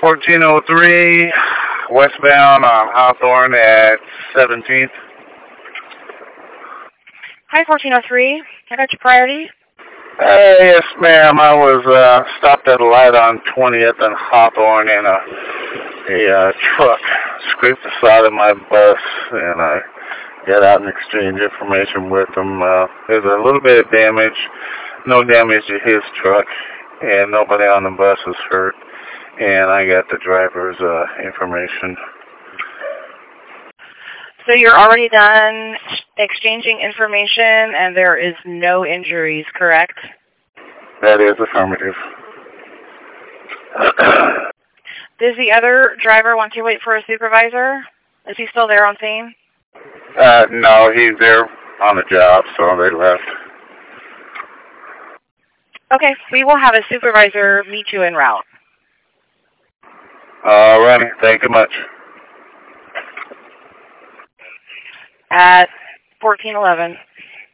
1403, westbound on Hawthorne at 17th. Hi, 1403. I got your priority. Yes, ma'am. I was stopped at a light on 20th and Hawthorne, and a truck scraped the side of my bus, and I got out and exchanged information with them. There's a little bit of damage, no damage to his truck, and nobody on the bus is hurt. And I got the driver's information. So you're already done exchanging information, and there is no injuries, correct? That is affirmative. Does the other driver want to wait for a supervisor? Is he still there on scene? No, he's there on the job, so they left. Okay, we will have a supervisor meet you en route. All righty, thank you much. At 1411.